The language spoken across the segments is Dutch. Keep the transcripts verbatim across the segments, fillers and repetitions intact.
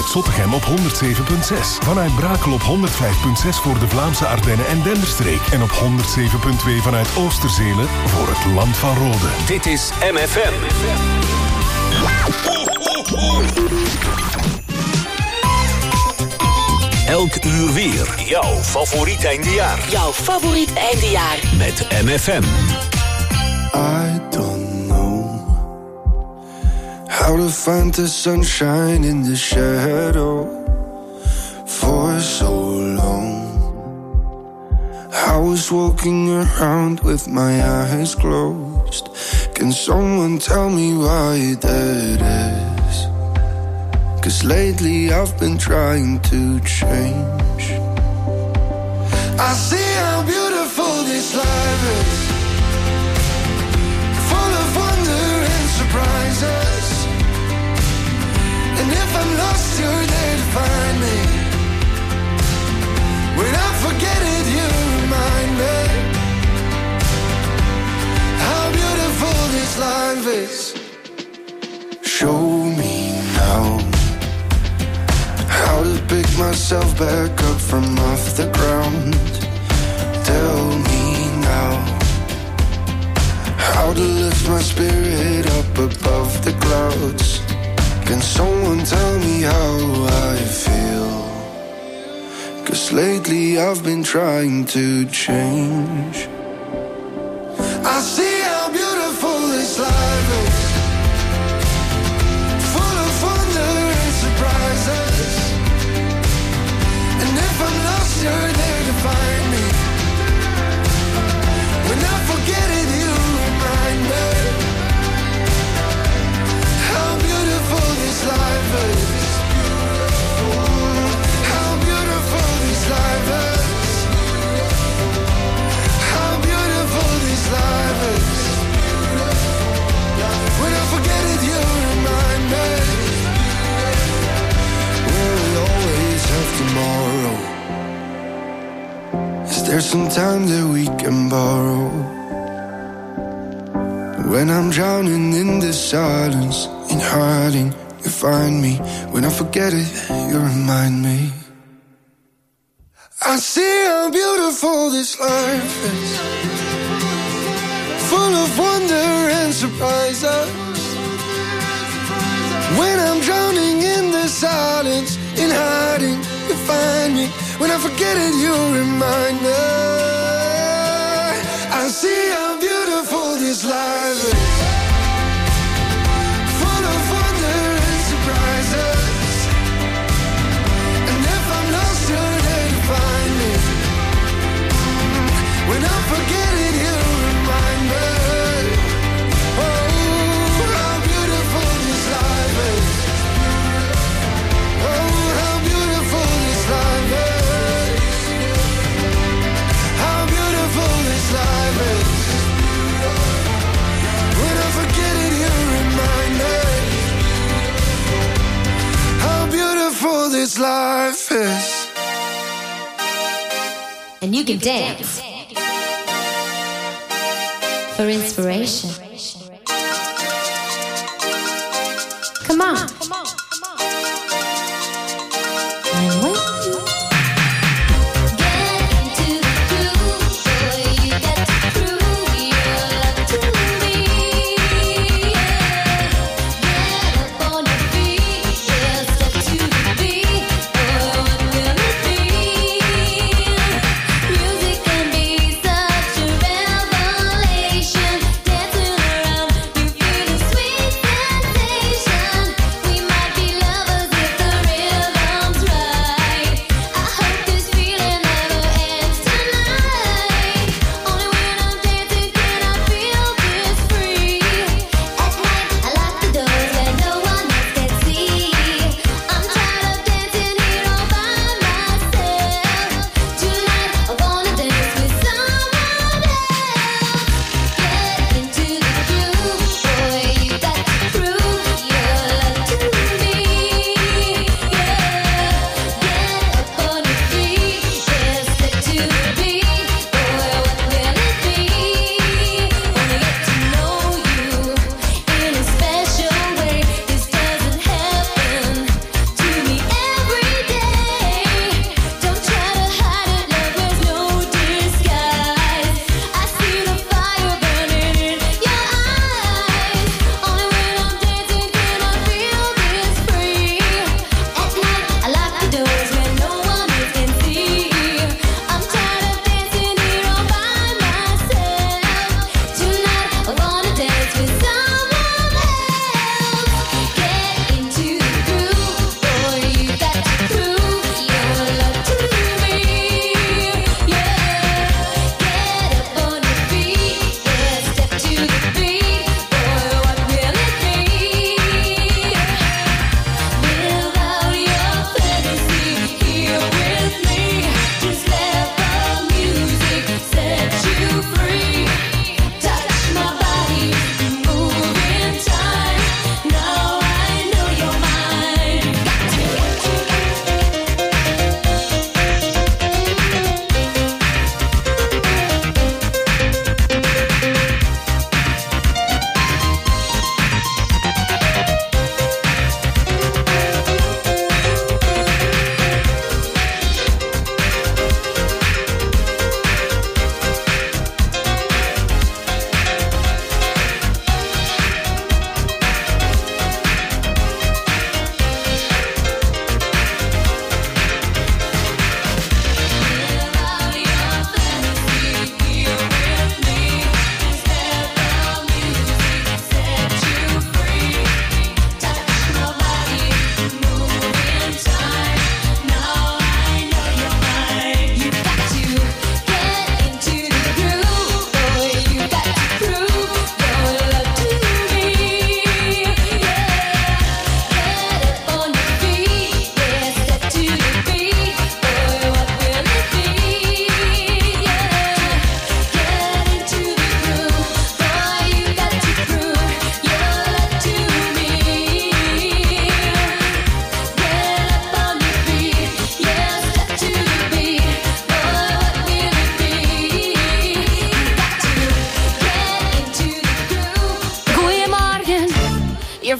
Zottegem op honderd zeven komma zes. Vanuit Brakel op honderd vijf komma zes voor de Vlaamse Ardennen en Denderstreek. En op honderd zeven komma twee vanuit Oosterzelen voor het land van Rode. Dit is M F M. Elk uur weer. Jouw favoriet eindejaar. Jouw favoriet eindejaar. Met M F M. I don't know how to find the sunshine in the shadow for so long. I was walking around with my eyes closed. Can someone tell me why that is? 'Cause lately I've been trying to change. I see how beautiful this life is, full of wonder and surprises. And if I'm lost, you're there to find me. When I forget it, you remind me how beautiful this life is. Show me now how to pick myself back up from off the ground. Tell me now how to lift my spirit up above the clouds. Can someone tell me how I feel? 'Cause lately I've been trying to change. I see how beautiful this life is, full of wonder and surprises. And if I'm lost, you're there to find me. When I forget it, you remind me how beautiful this life is. How beautiful this life is. How beautiful this life is. When I forget it, you remind me. We'll always have tomorrow. Is there some time that we can borrow? When I'm drowning in the silence, in hiding, you find me. When I forget it, you remind me. I see how beautiful this life is, full of wonder and surprises. When I'm drowning in the silence, in hiding, you find me. When I forget it, you remind me. I see how beautiful this life is, full of wonder and surprises. And if I'm lost, you're there to find me. When I forget it, you remind me. Oh, how beautiful this life is. Oh, how beautiful this life is. How beautiful this life is. When I forget it, you remind me how beautiful this life is. And you can dance for inspiration. Come on. I'm waiting. Get into the groove, boy. You got to prove your love to me. Get up on your feet, yeah, step to the beat. Oh, what will it be? Music can be such a revelation. Dancing around, you feel a sweet sensation. We might be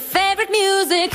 favorite music.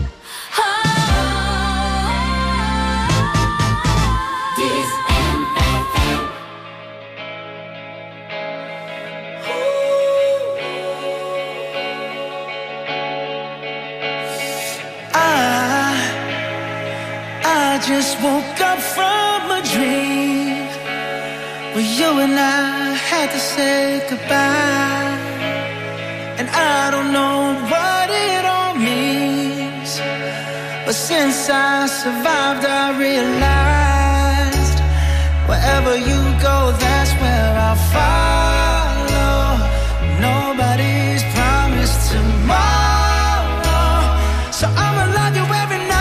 I just woke up from a dream where you and I had to say goodbye, and I don't know what it all means, but since I survived I realized wherever you go, that's where I'll follow. Nobody's promised tomorrow, so I'ma love you every night.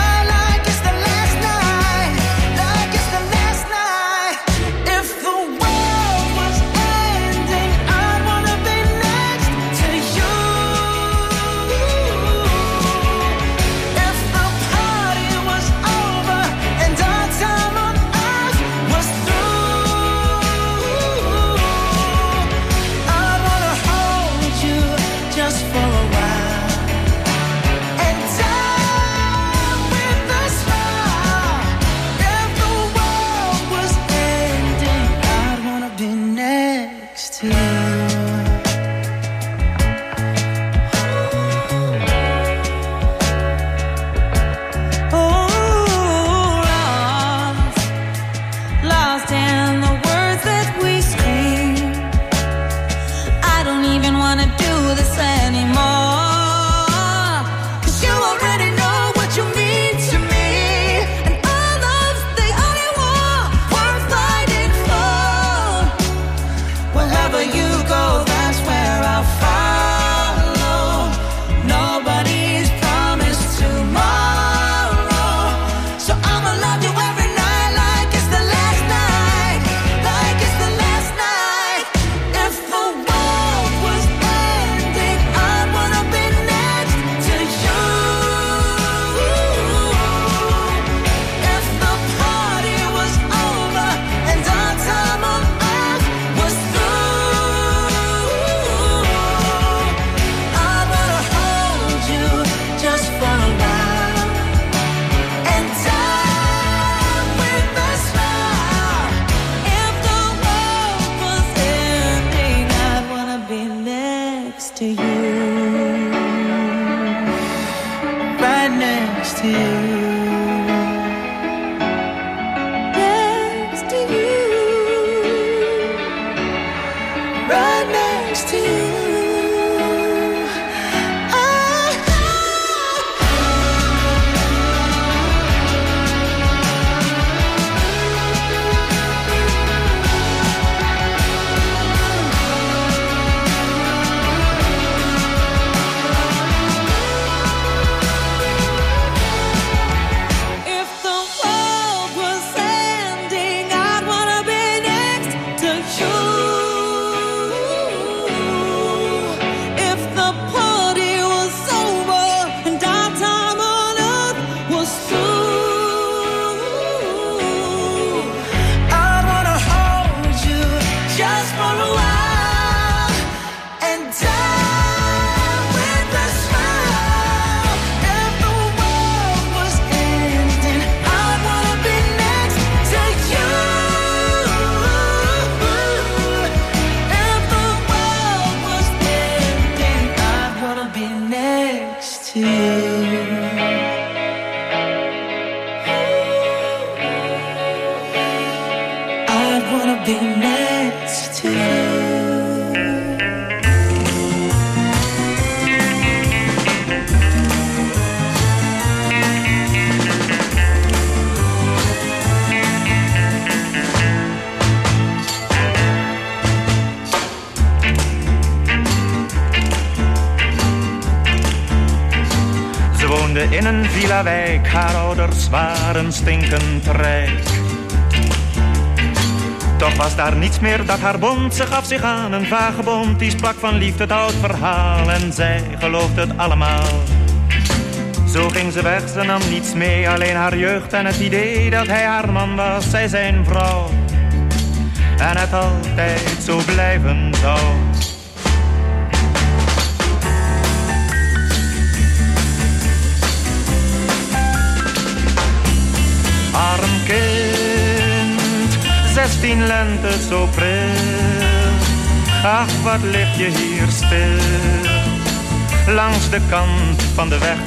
In een villa-wijk, haar ouders waren stinkend rijk. Toch was daar niets meer dat haar bond, ze gaf zich aan een vagebond. Die sprak van liefde, het oud verhaal, en zij geloofde het allemaal. Zo ging ze weg, ze nam niets mee, alleen haar jeugd en het idee dat hij haar man was, zij zijn vrouw. En het altijd zo blijven zou. zestien lente zo pril. Ach, wat lig je hier stil, langs de kant van de weg.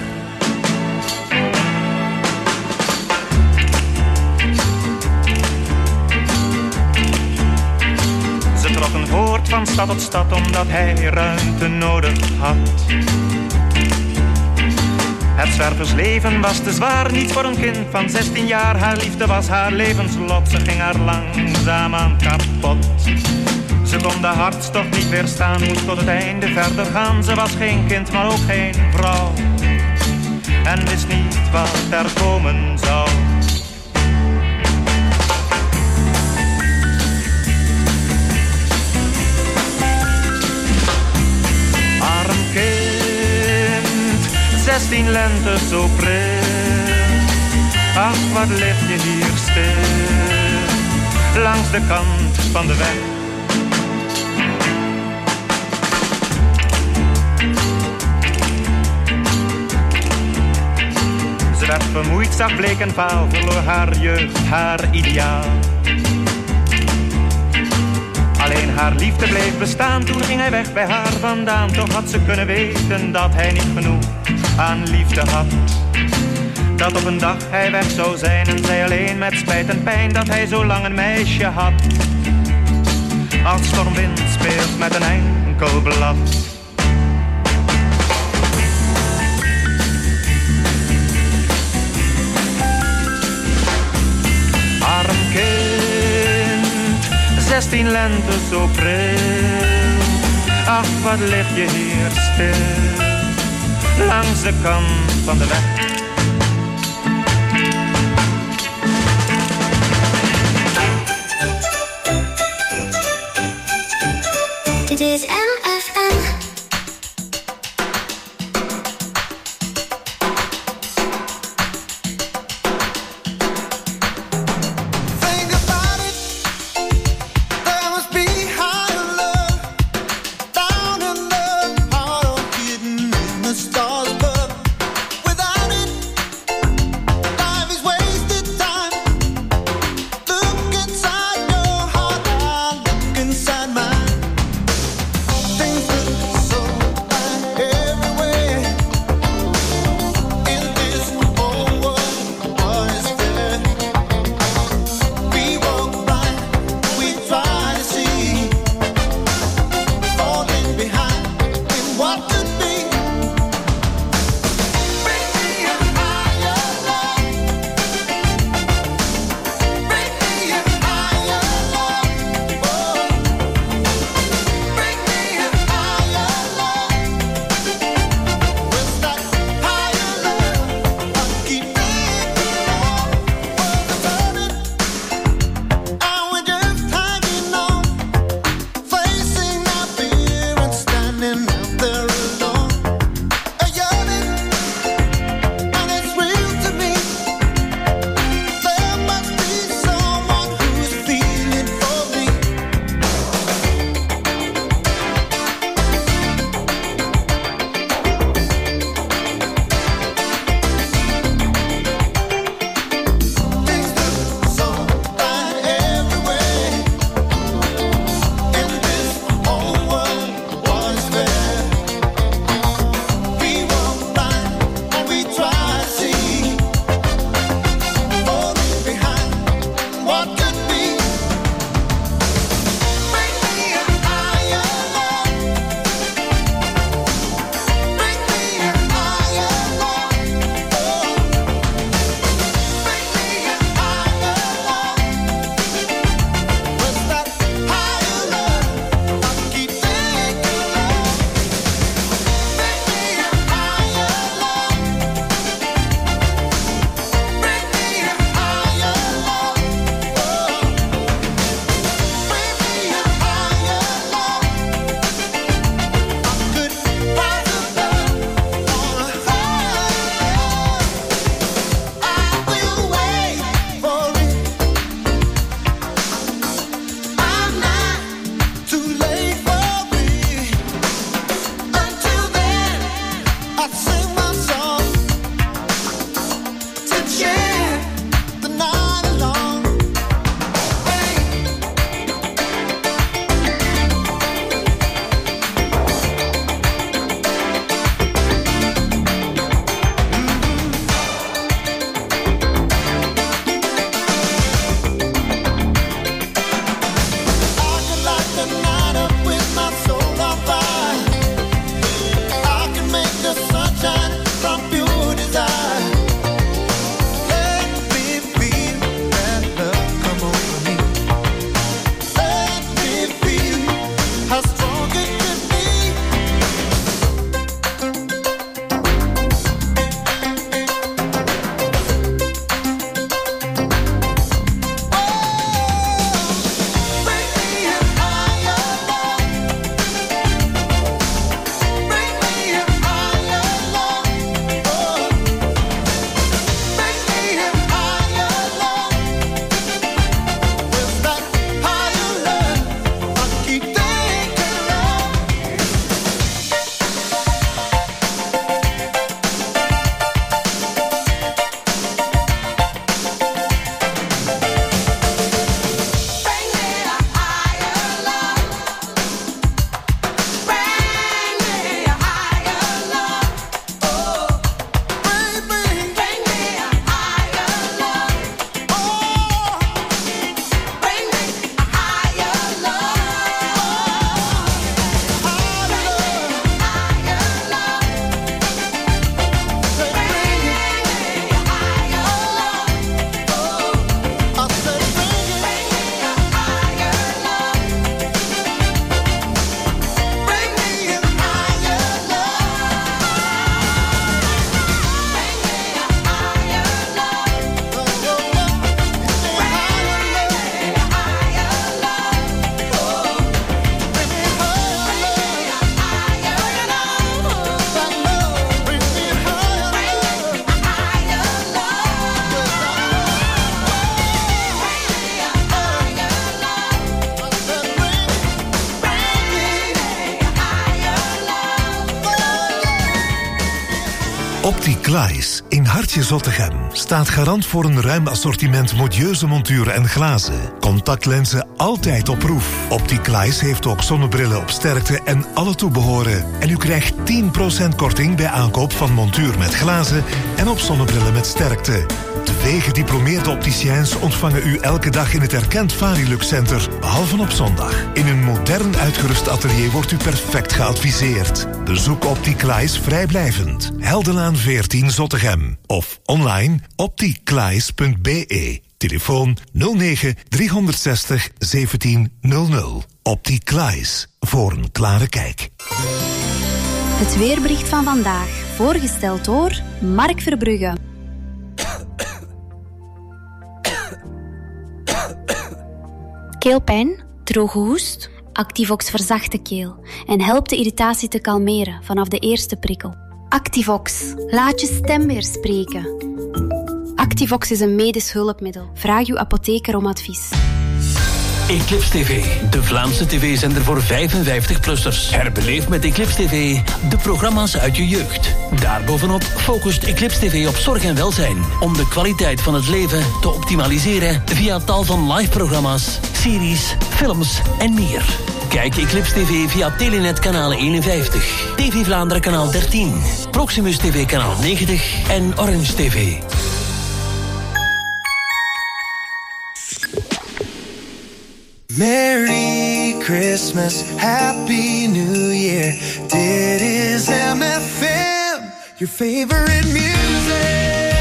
Ze trokken voort van stad tot stad, omdat hij ruimte nodig had. Het zwerversleven was te zwaar, niet voor een kind van zestien jaar. Haar liefde was haar levenslot, ze ging haar langzaamaan kapot. Ze kon de hartstocht niet weerstaan, moest tot het einde verder gaan. Ze was geen kind, maar ook geen vrouw, en wist niet wat er komen zou. Arm kind, zestien lente zo pril. Ach, wat lig je hier stil, langs de kant van de weg. Ze werd vermoeid, zag bleek en vaal, verloor haar jeugd, haar ideaal. Alleen haar liefde bleef bestaan, toen ging hij weg bij haar vandaan. Toch had ze kunnen weten dat hij niet genoeg aan liefde had. Dat op een dag hij weg zou zijn en zij alleen met spijt en pijn dat hij zo lang een meisje had. Als stormwind speelt met een enkel blad. Arm kind, zestien lente zo pril. Ach, wat lig je hier stil, langs de kant van de weg. Dit is M F M. Opticlies in Hartje Zottegem staat garant voor een ruim assortiment modieuze monturen en glazen. Contactlenzen altijd op proef. Opticlies heeft ook zonnebrillen op sterkte en alle toebehoren. En u krijgt tien procent korting bij aankoop van montuur met glazen en op zonnebrillen met sterkte. Twee gediplomeerde opticiens ontvangen u elke dag in het erkend Varilux Center, behalve op zondag. In een modern uitgerust atelier wordt u perfect geadviseerd. Bezoek Opticlies vrijblijvend. Heldenlaan veertien Zottegem. Of online opticlies punt b e. Telefoon nul negen driehonderdzestig zeventien nul nul. Opticlies. Voor een klare kijk. Het weerbericht van vandaag. Voorgesteld door Mark Verbrugge. Keelpijn, droge hoest. Activox verzacht de keel en helpt de irritatie te kalmeren vanaf de eerste prikkel. Activox, laat je stem weer spreken. Activox is een medisch hulpmiddel. Vraag uw apotheker om advies. Eclipse T V, de Vlaamse tv-zender voor vijfenvijftig-plussers. Herbeleef met Eclipse T V de programma's uit je jeugd. Daarbovenop focust Eclipse T V op zorg en welzijn, om de kwaliteit van het leven te optimaliseren via tal van live-programma's, series, films en meer. Kijk Eclipse T V via Telenet kanaal eenenvijftig, T V Vlaanderen kanaal dertien, Proximus T V kanaal negentig en Orange T V. Merry Christmas, Happy New Year. Dit is M F M, your favorite music.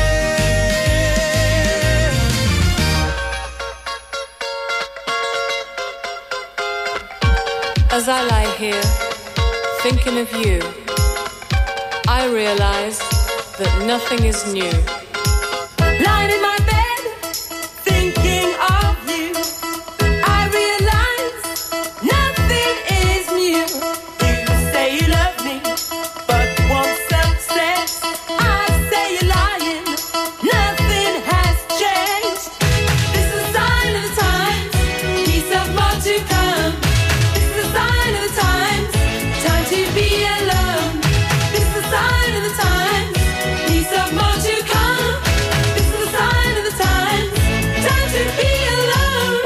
As I lie here, thinking of you, I realize that nothing is new. Lying in my bed, thinking of you, I realize nothing is new. You say you love me, but once upset, I say you're lying. Nothing has changed. This is a sign of the times, peace of more to come. This is a sign of the times, time to be alone. This is a sign of the times, peace of more to come. This is a sign of the times, time to be alone.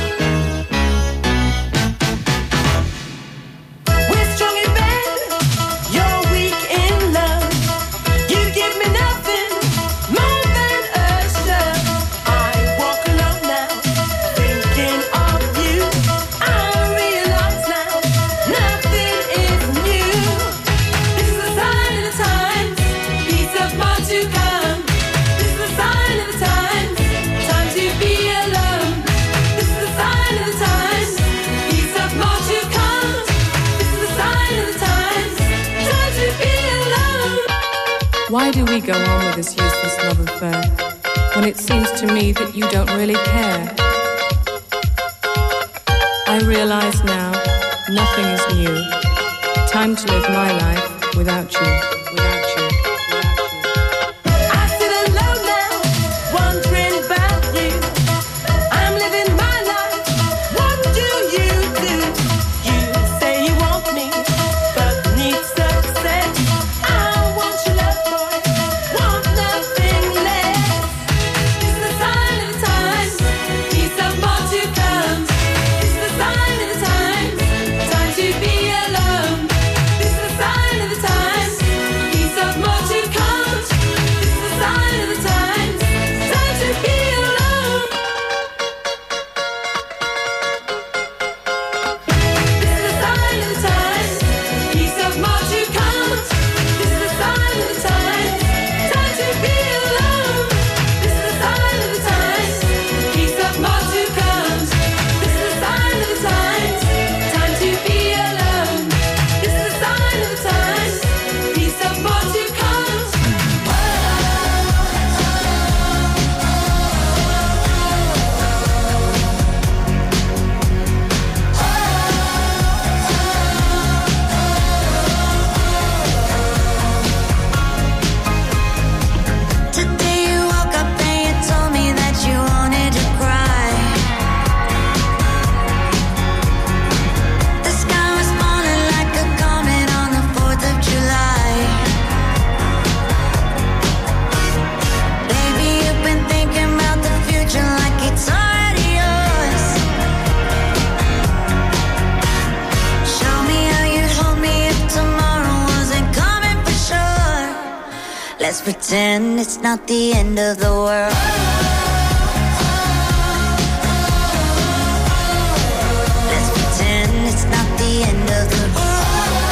We're strong in bed, you're weak in love. You give me nothing more than a shove. I walk alone now, thinking of you. I realize now, nothing is new. This is a sign of the times, peace of more to come. This is a sign of the times, time to be alone. This is a sign of the times, peace of more to come. This is a sign of the times, time to be alone. Why do we go on with this useless love affair when it seems to me that you don't really care? I realize now nothing is new. Time to live my life without you, without you, without you. I sit alone now, wondering about you. I'm living my life, what do you do? You say you want me, but need success. I want your love, boy, want nothing less. This is a sign of the times, peace of more to come. This is a sign of the times, time to be alone. This is a sign of the times, pretend it's not the end of the world. Let's pretend it's not the end of the world.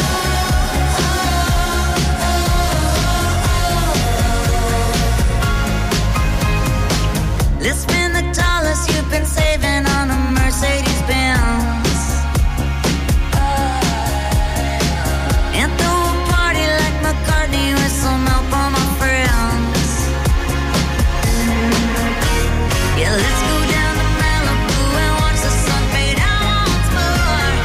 Let's spend the dollars you've been saving on a Mercedes-Benz. And throw a party like McCartney with some help on my friends. Yeah, let's go down to Malibu and watch the sun fade out once more.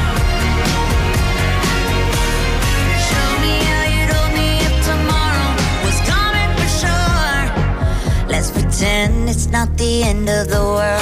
Show me how you told me if tomorrow was coming for sure. Let's pretend it's not the end of the world.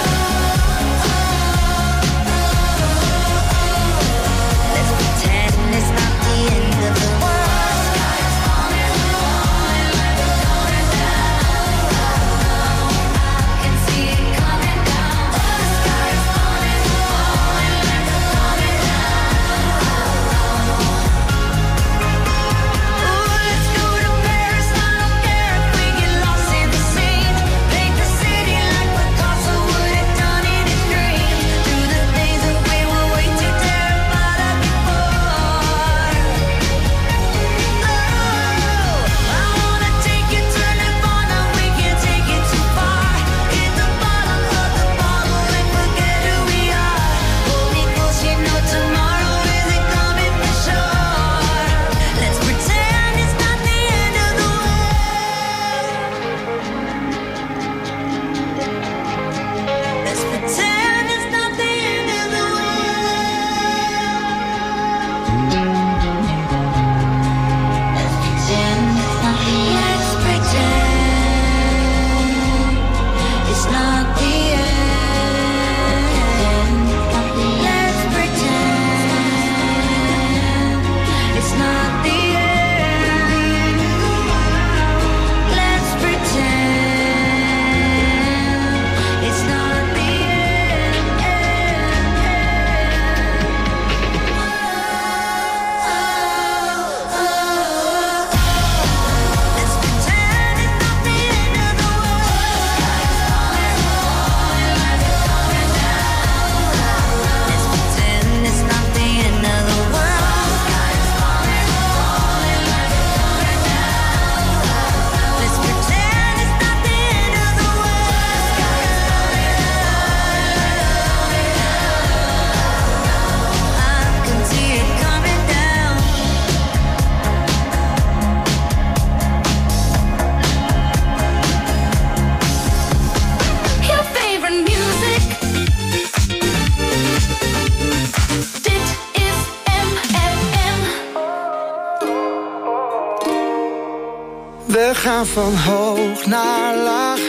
We gaan van hoog naar laag.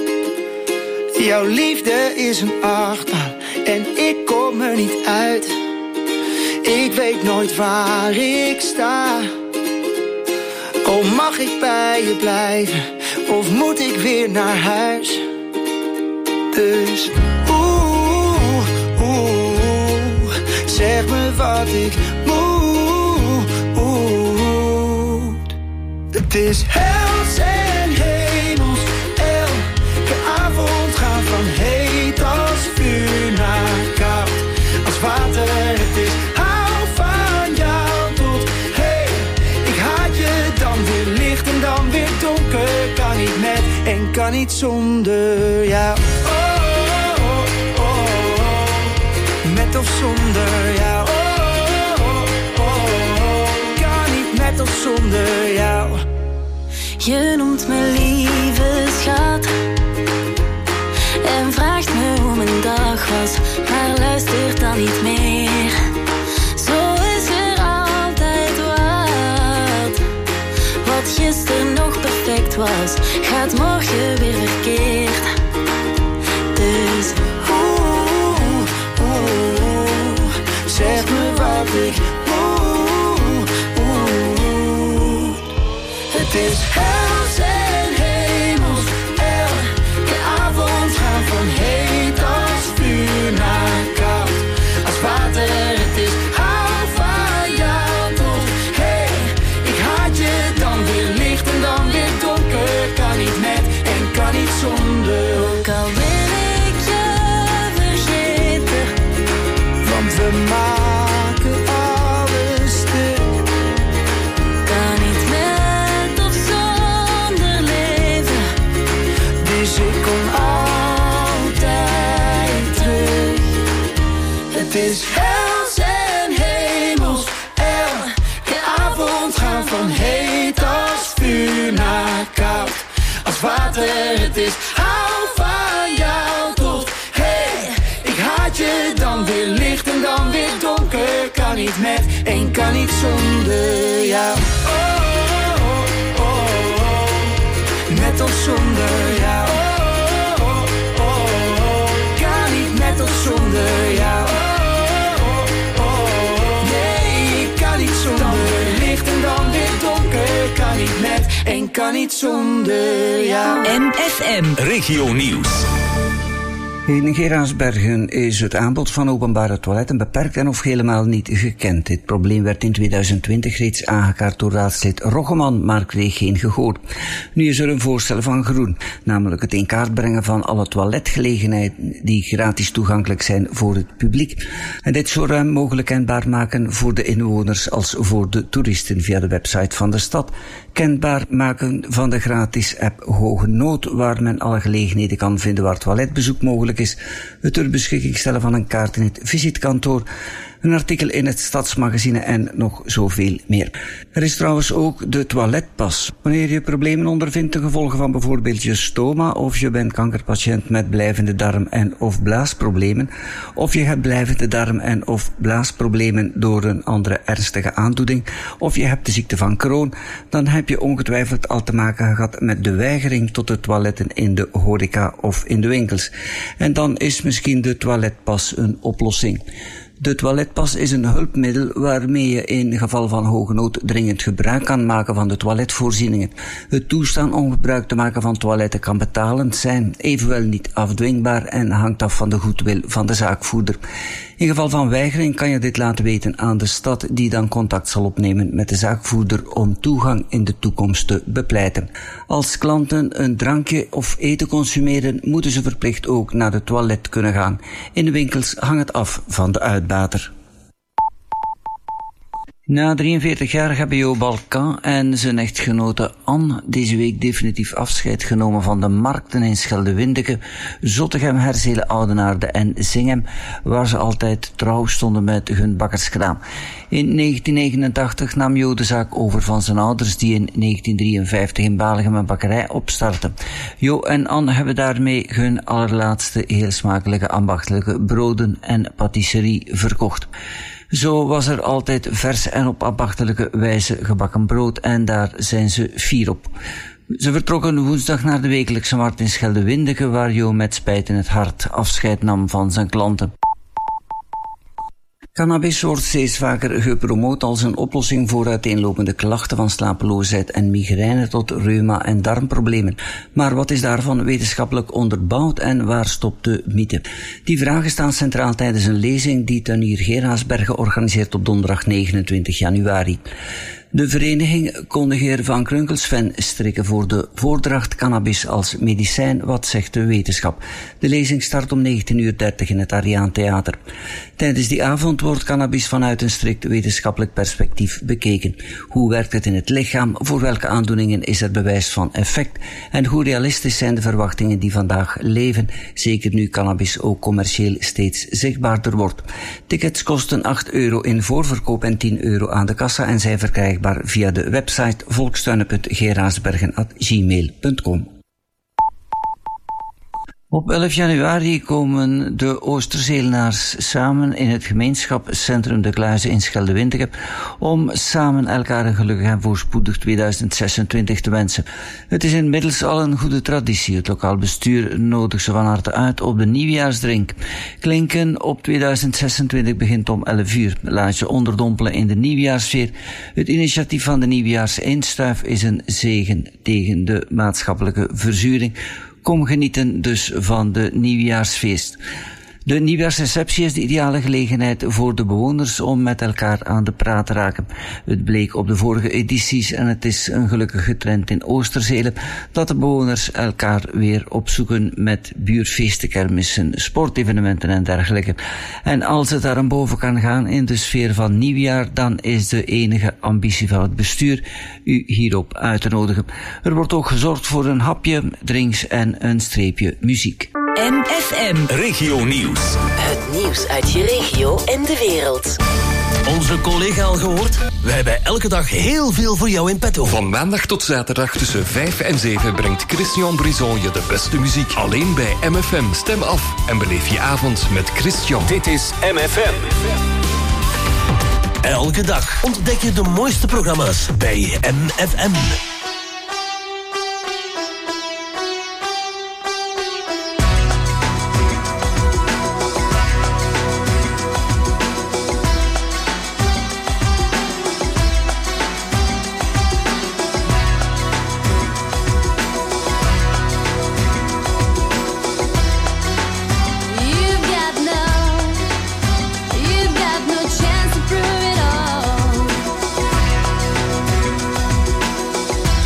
Jouw liefde is een achtbaan en ik kom er niet uit. Ik weet nooit waar ik sta. Oh, mag ik bij je blijven of moet ik weer naar huis? Dus oeh, oeh, zeg me wat ik moet. Het is hels en hemels, elke avond gaan van heet als vuur naar koud als water. Het is hou van jou tot hey, ik haat je dan weer licht en dan weer donker. Kan niet met en kan niet zonder jou. Oh, oh, oh, oh. Met of zonder jou. Oh, oh, oh. Kan niet met of zonder jou. Je noemt me lieve schat en vraagt me hoe mijn dag was, maar luistert dan niet meer. Zo is er altijd wat. Wat gisteren nog perfect was, gaat morgen weer verkeerd. Dus oeh, oeh, zeg me wat ik moet. Het is hels en hemels, elke avond gaan van heet als vuur naar koud als water. Het is hou van jou tot hey, ik haat je dan weer licht en dan weer is hels en hemels. Elke avond gaan van heet als vuur naar koud. Als water het is, hou van jou tot. Hey, ik haat je, dan weer licht en dan weer donker. Kan niet met en kan niet zonder jou. Oh, oh, oh, oh. Met of zonder jou. Oh, oh, oh, oh. Kan niet met of zonder jou. Oh, oh, oh. Nee, ik kan niet zonder. Dan weer licht en dan weer donker. Kan niet met en kan niet zonder jou. M F M Regio Nieuws. In Geraardsbergen is het aanbod van openbare toiletten beperkt en of helemaal niet gekend. Dit probleem werd in tweeduizend twintig reeds aangekaart door raadslid Roggeman, maar kreeg geen gehoor. Nu is er een voorstel van Groen, namelijk het in kaart brengen van alle toiletgelegenheden die gratis toegankelijk zijn voor het publiek. En dit zo ruim mogelijk kenbaar maken voor de inwoners als voor de toeristen via de website van de stad. Kenbaar maken van de gratis app Hoge Nood, waar men alle gelegenheden kan vinden waar toiletbezoek mogelijk is. Het ter beschikking stellen van een kaart in het visitkantoor. Een artikel in het Stadsmagazine en nog zoveel meer. Er is trouwens ook de toiletpas. Wanneer je problemen ondervindt ten gevolge van bijvoorbeeld je stoma, of je bent kankerpatiënt met blijvende darm- en of blaasproblemen, of je hebt blijvende darm- en of blaasproblemen door een andere ernstige aandoening, of je hebt de ziekte van Crohn, dan heb je ongetwijfeld al te maken gehad met de weigering tot de toiletten in de horeca of in de winkels. En dan is misschien de toiletpas een oplossing. De toiletpas is een hulpmiddel waarmee je in geval van hoge nood dringend gebruik kan maken van de toiletvoorzieningen. Het toestaan om gebruik te maken van toiletten kan betalend zijn, evenwel niet afdwingbaar en hangt af van de goedwil van de zaakvoerder. In geval van weigering kan je dit laten weten aan de stad, die dan contact zal opnemen met de zaakvoerder om toegang in de toekomst te bepleiten. Als klanten een drankje of eten consumeren, moeten ze verplicht ook naar de toilet kunnen gaan. In de winkels hangt het af van de uitbater. Na drieënveertig jaar hebben Jo Balkan en zijn echtgenote Anne deze week definitief afscheid genomen van de markten in Schelde-Windeke, Zottegem, Herzelen, Oudenaarde en Zingem, waar ze altijd trouw stonden met hun bakkerskraam. In negentien negenentachtig nam Jo de zaak over van zijn ouders, die in negentien drieënvijftig in Balegem een bakkerij opstartten. Jo en Anne hebben daarmee hun allerlaatste heel smakelijke ambachtelijke broden en patisserie verkocht. Zo was er altijd vers en op ambachtelijke wijze gebakken brood en daar zijn ze fier op. Ze vertrokken woensdag naar de wekelijkse markt in Schelde-Windeke, waar Jo met spijt in het hart afscheid nam van zijn klanten. Cannabis wordt steeds vaker gepromoot als een oplossing voor uiteenlopende klachten van slapeloosheid en migraine tot reuma en darmproblemen. Maar wat is daarvan wetenschappelijk onderbouwd en waar stopt de mythe? Die vragen staan centraal tijdens een lezing die Tuinier Geraardsbergen organiseert op donderdag negenentwintig januari. De vereniging Kondigeer van Krunkelsven strikken voor de voordracht Cannabis als medicijn, wat zegt de wetenschap. De lezing start om negentien uur dertig in het Ariaan Theater. Tijdens die avond wordt cannabis vanuit een strikt wetenschappelijk perspectief bekeken. Hoe werkt het in het lichaam? Voor welke aandoeningen is er bewijs van effect? En hoe realistisch zijn de verwachtingen die vandaag leven? Zeker nu cannabis ook commercieel steeds zichtbaarder wordt. Tickets kosten acht euro in voorverkoop en tien euro aan de kassa en zijn verkrijgbaar via de website volkstuinen punt geraardsbergen apenstaartje gmail punt com. Op elf januari komen de Oosterzeelenaars samen in het gemeenschapscentrum De Kluizen in Schelde-Windeke om samen elkaar een gelukkig en voorspoedig tweeduizend zesentwintig te wensen. Het is inmiddels al een goede traditie. Het lokaal bestuur nodigt ze van harte uit op de nieuwjaarsdrink. Klinken op tweeduizend zesentwintig begint om elf uur. Laat je onderdompelen in de nieuwjaarsfeer. Het initiatief van de nieuwjaarsinstuif is een zegen tegen de maatschappelijke verzuring. Kom genieten dus van de nieuwjaarsfeest. De nieuwjaarsreceptie is de ideale gelegenheid voor de bewoners om met elkaar aan de praat te raken. Het bleek op de vorige edities en het is een gelukkige trend in Oosterzelen dat de bewoners elkaar weer opzoeken met buurtfeesten, kermissen, sportevenementen en dergelijke. En als het daarboven kan gaan in de sfeer van nieuwjaar, dan is de enige ambitie van het bestuur u hierop uit te nodigen. Er wordt ook gezorgd voor een hapje, drinks en een streepje muziek. M F M. Regio Nieuws. Het nieuws uit je regio en de wereld. Onze collega al gehoord? Wij hebben elke dag heel veel voor jou in petto. Van maandag tot zaterdag tussen vijf en zeven brengt Christian Brison je de beste muziek. Alleen bij M F M. Stem af en beleef je avond met Christian. Dit is M F M. Elke dag ontdek je de mooiste programma's bij M F M. Chance to prove it all.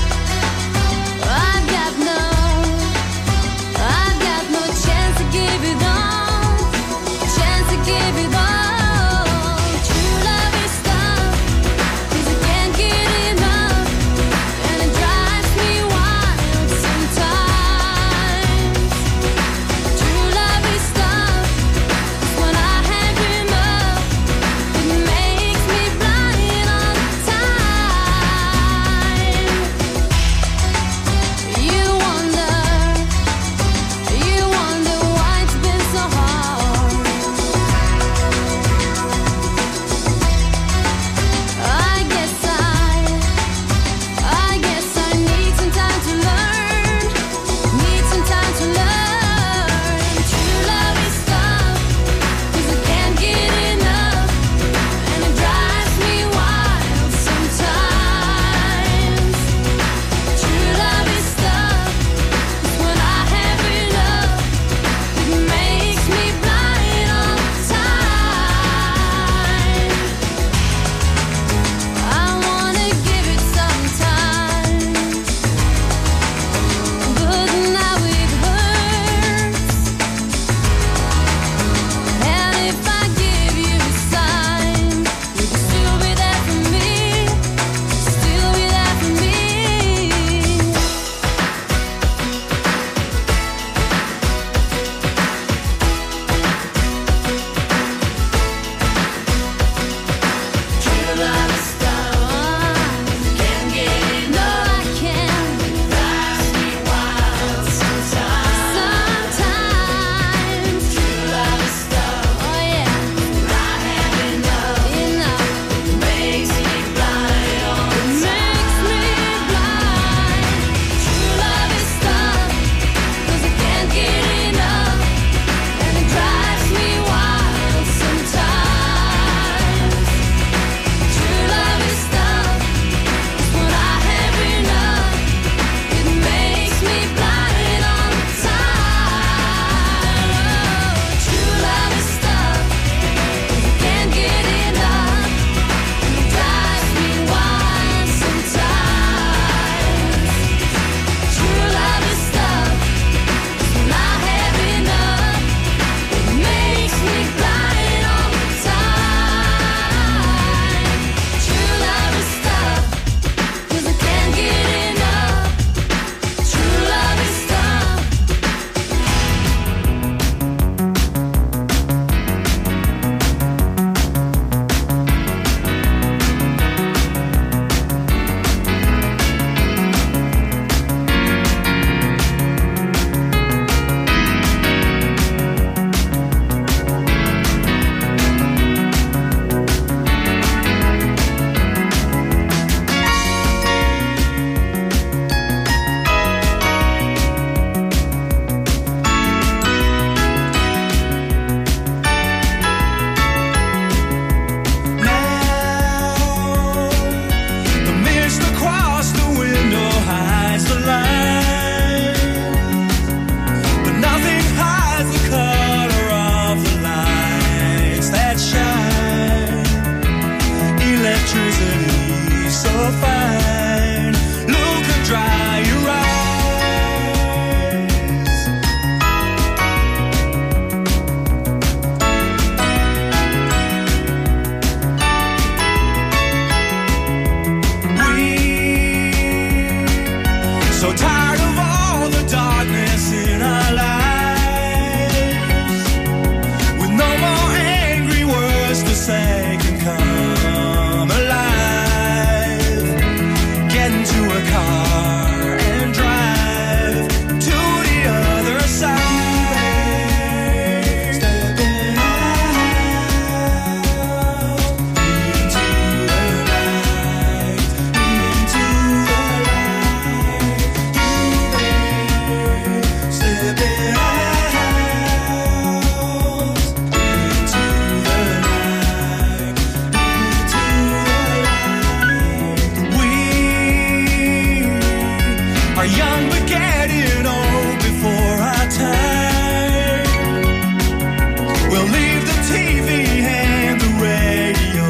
we're getting old before our time. We'll leave the T V and the radio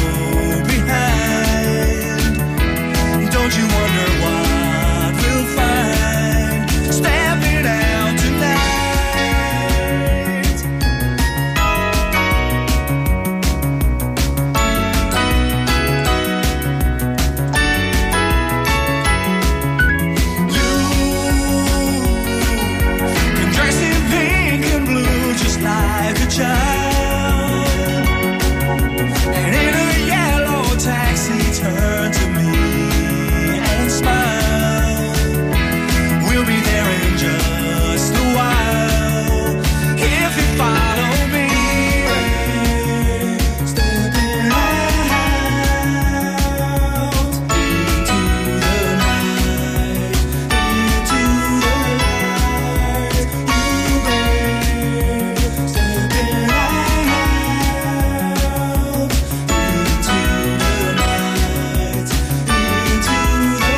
behind. Don't you wonder what we'll find stepping out tonight? You can dress in pink and blue just like a child, and in a yellow taxi turn to me and smile. We'll be there in just a while if you follow me. Stepping out into the night, into the light. You babe, stepping out into the night, into the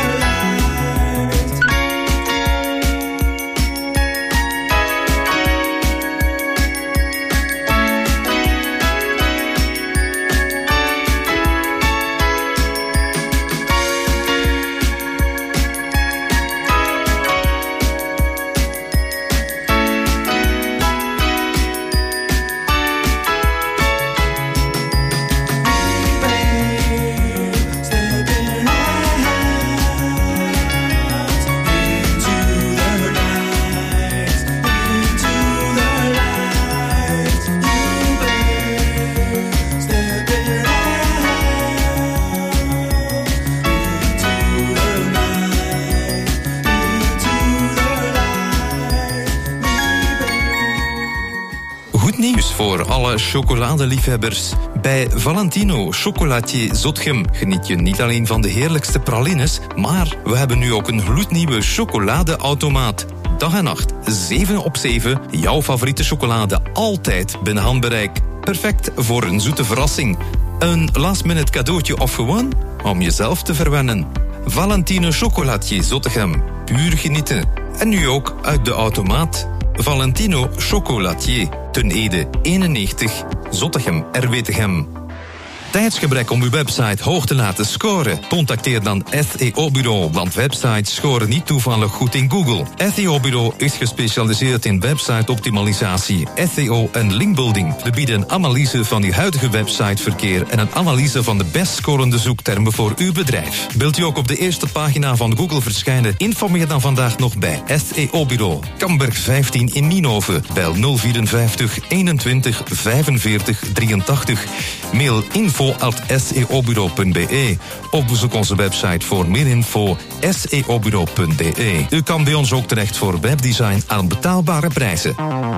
Goed nieuws voor alle chocoladeliefhebbers. Bij Valentino Chocolatier Zottegem geniet je niet alleen van de heerlijkste pralines, maar we hebben nu ook een gloednieuwe chocoladeautomaat. Dag en nacht, zeven op zeven, jouw favoriete chocolade altijd binnen handbereik. Perfect voor een zoete verrassing. Een last-minute cadeautje of gewoon om jezelf te verwennen. Valentino Chocolatier Zottegem, puur genieten. En nu ook uit de automaat. Valentino Chocolatier, Ten Ede eenennegentig, Zottegem, R W T G M. Tijdsgebrek om uw website hoog te laten scoren? Contacteer dan S E O-bureau, want websites scoren niet toevallig goed in Google. S E O-bureau is gespecialiseerd in website-optimalisatie, S E O en linkbuilding. We bieden een analyse van uw huidige websiteverkeer en een analyse van de best scorende zoektermen voor uw bedrijf. Wilt u ook op de eerste pagina van Google verschijnen? Informeer dan vandaag nog bij S E O-bureau. Kamberg vijftien in Nienhoven. Bel nul vierenvijftig eenentwintig vijfenveertig drieëntachtig. Mail info at s e o bureau punt b e of bezoek onze website voor meer info s e o bureau punt b e. U kan bij ons ook terecht voor webdesign aan betaalbare prijzen.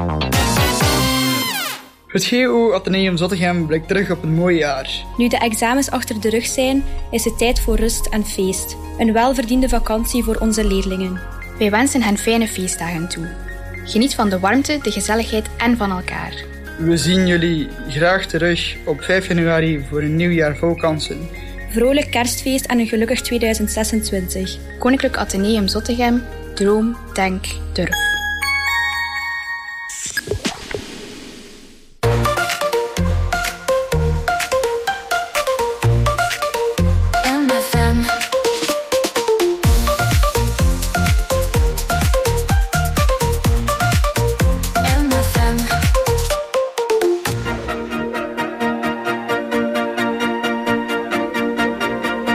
Het G O Atheneum Zottegem blikt terug op een mooi jaar. Nu de examens achter de rug zijn, is het tijd voor rust en feest. Een welverdiende vakantie voor onze leerlingen. Wij wensen hen fijne feestdagen toe. Geniet van de warmte, de gezelligheid en van elkaar. We zien jullie graag terug op vijf januari voor een nieuw jaar vol kansen. Vrolijk kerstfeest en een gelukkig tweeduizend zesentwintig. Koninklijk Atheneum Zottegem, droom, denk, durf.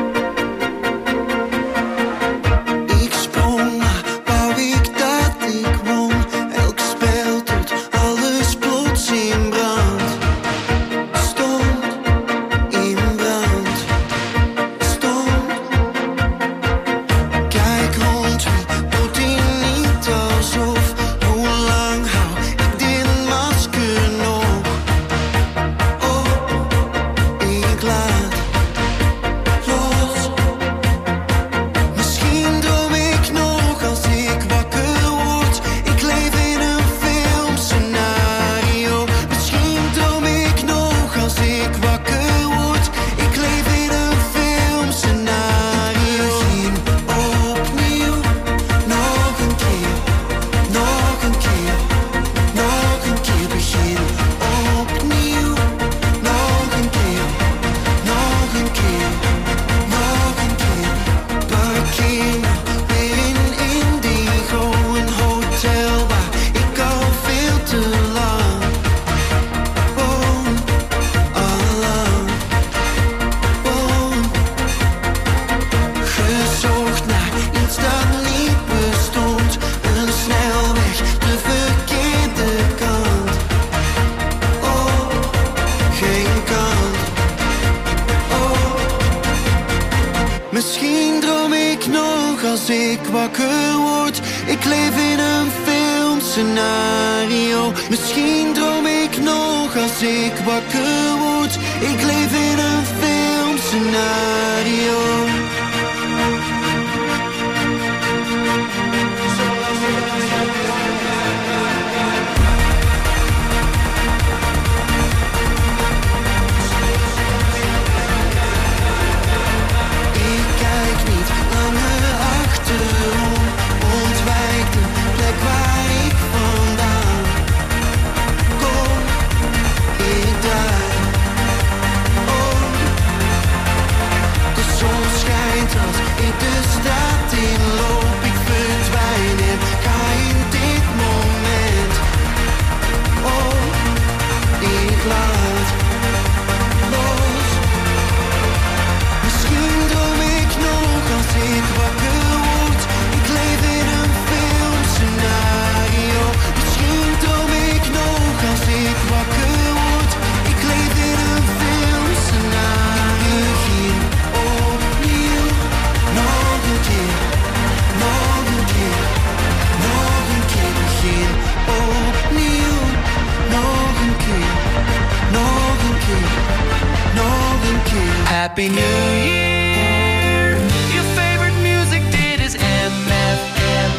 Ik sprong, wou ik dat ik als ik wakker word. Ik leef in een filmscenario. Misschien droom ik nog als ik wakker word. Ik leef in een filmscenario. Happy New Year. Your favorite music did is M F M.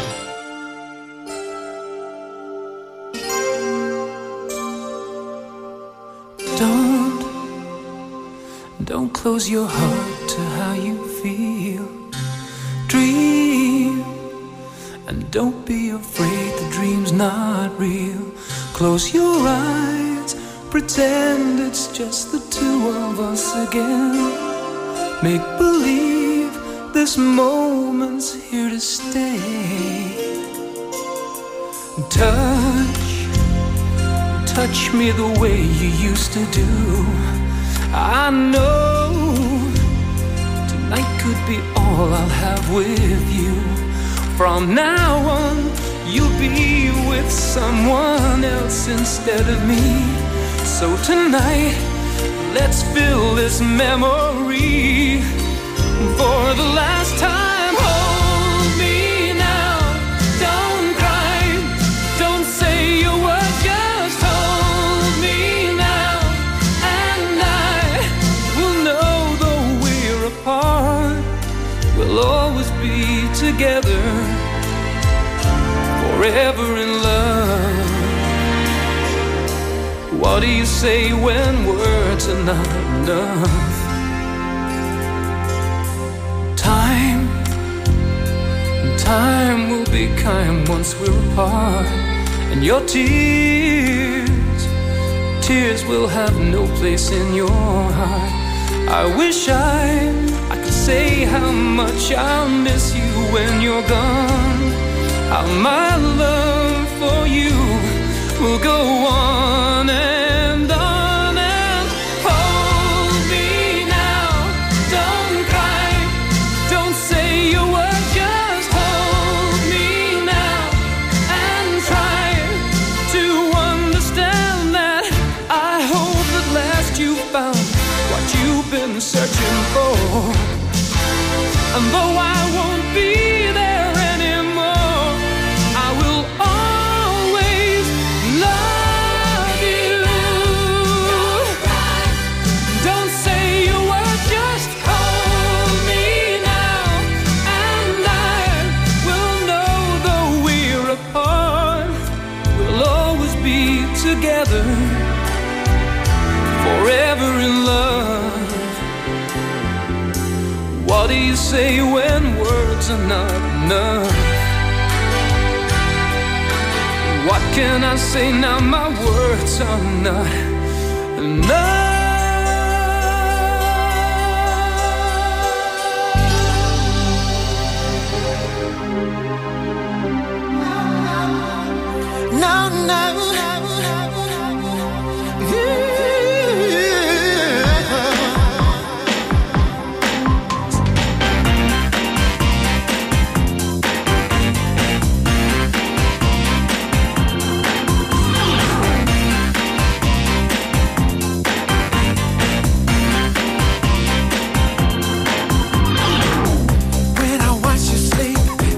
Don't, don't close your heart to how you feel. Dream, and don't be afraid the dream's not real. Close your eyes, pretend it's just the two of us again. Make believe this moment's here to stay. Touch, touch me the way you used to do. I know tonight could be all I'll have with you. From now on, you'll be with someone else instead of me. So tonight, let's fill this memory. For the last time, hold me now. Don't cry, don't say a word, just hold me now. And I will know though we're apart, we'll always be together, forever in love. What do you say when words are not enough? Time, time will be kind once we're apart. And your tears, tears will have no place in your heart. I wish I, I could say how much I'll miss you when you're gone. How my love for you will go on and on and hold me now. Don't cry, don't say a word, just hold me now and try to understand that I hope at last you found what you've been searching for. And though I won't be there anymore, I will always love you. Don't say a word, just hold me now. And I will know though we're apart, we'll always be together, forever in love. What do you say when words are not enough? What can I say now? My words are not enough. No, no. When I watch you sleep,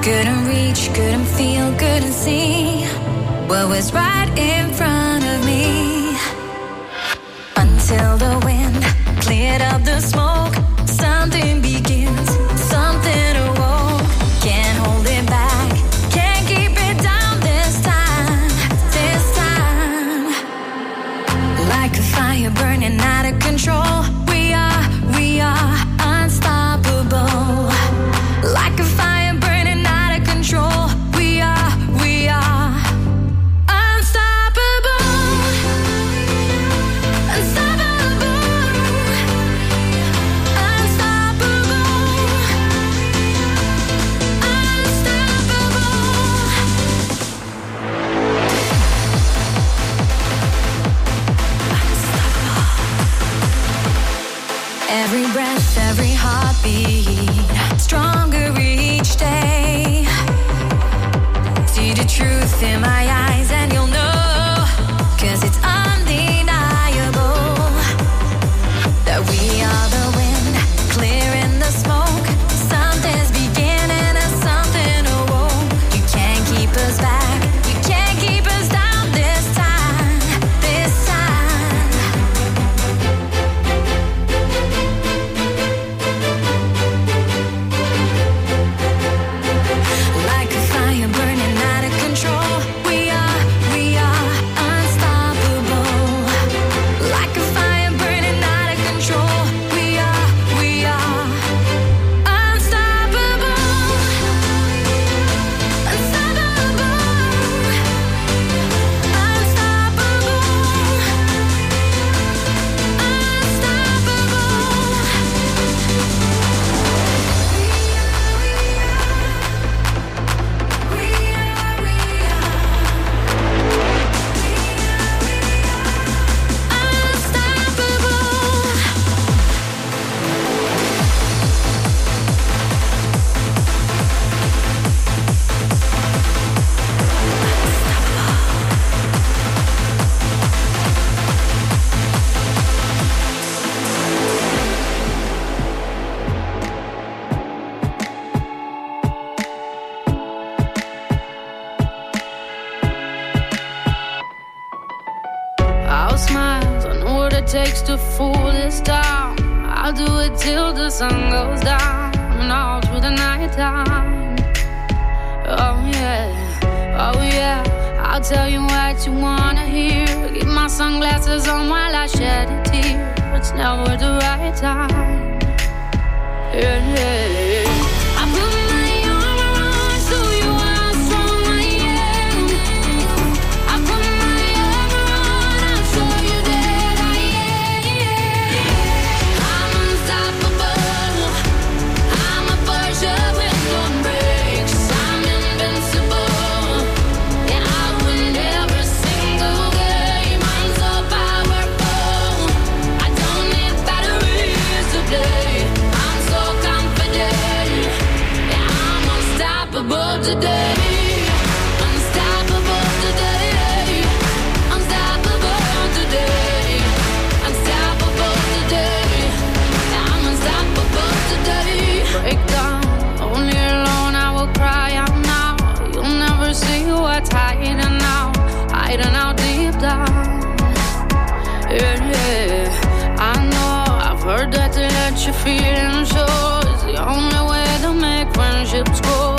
Couldn't reach, couldn't feel, couldn't see what was right in front of me. Until the wind cleared up the smoke, something begins, something awoke. Can't hold it back, can't keep it down this time, this time. Like a fire burning out of control, we are, we are unstoppable. Like a fire burning out of control, we are, we are unstoppable. Unstoppable. Unstoppable. Every breath, every heartbeat, stronger each day. See the truth in my eyes and you'll know, 'cause it's undeniable that we are the wind, clearing the smoke. Something's beginning and something awoke. You can't keep us back, you can't keep us down this time, this time. Like a fire burning out of control, we are, we are unstoppable. Like a fire burning out of control, we are, we are unstoppable. Unstoppable. Unstoppable. I'll smile, I know what it takes to fool this town. I'll do it till the sun goes down and all through the night time. Oh yeah, oh yeah, I'll tell you what you wanna hear. Keep my sunglasses on while I shed a tear. It's never the right time. Yeah, yeah, yeah. I put my arm around so you are strong, I am. I put my arm around, I'll show you that I am. I'm unstoppable. I'm a Porsche with no brakes. I'm invincible. And I win every single game. I'm so powerful. I don't need batteries to play. I'm so confident. Yeah, I'm unstoppable today. Unstoppable today. Unstoppable today. Unstoppable today. Yeah, I'm unstoppable today. Break down, only alone I will cry out now. You'll never see what's hiding out, hiding out deep down. Yeah, yeah. I know, I've heard that to let your feelings show is the only way to make friendships grow.